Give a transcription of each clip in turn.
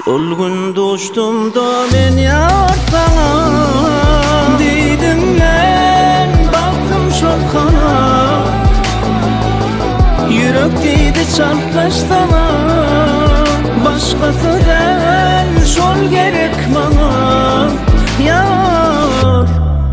Şol gün doştumda men yar sana diýdim men, baktım şol kana yürek diýdi çarplaşdana, başgasydan şol gerek mana yar.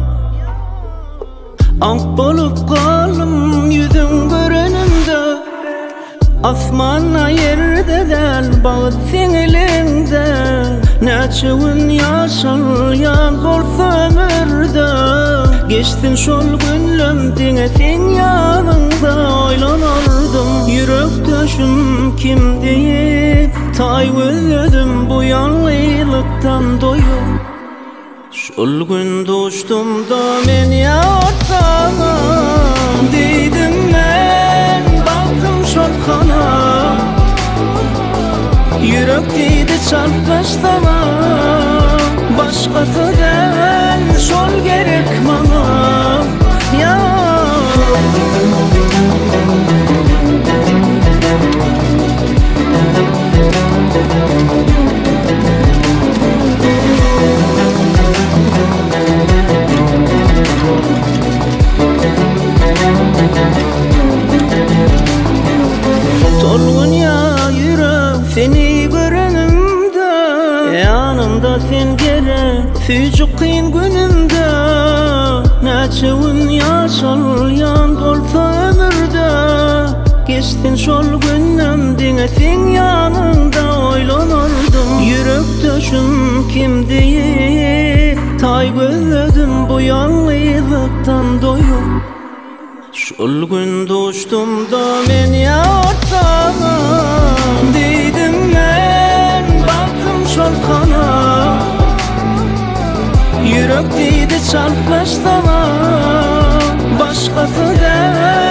Ak bolup galym yüzüň görenimde, asmana yerde del bagyt seňelinde. Näçe gün ýaşalýan bolsa ömürde, geçtin şol günlem diňe sen ýanynda oýlanardım. Yürek döşüm kim diýip tay gözledim bu ýalňylykdan doýup. Şol gün doştumda men ýar sana diýdim men, baktım şol kana yürek diýdi çarplaşdana, başgasydan şol gerek mana ýar. Tolgun ya yürek seni görenimde, yanımda sen gerek süýjük kyn günümde. Näçe gün ýaşalýan bolsa ömürde, geçtin şol günnem diňe sen ýanynda oýlanardım. Yürek döşüm kim diýip tay gözledim bu ýalňylykdan doýup. Şol gün doştumda men ýar sana diýdim men, baktım şol kana yürek diýdi çarplaşdana, başgasydan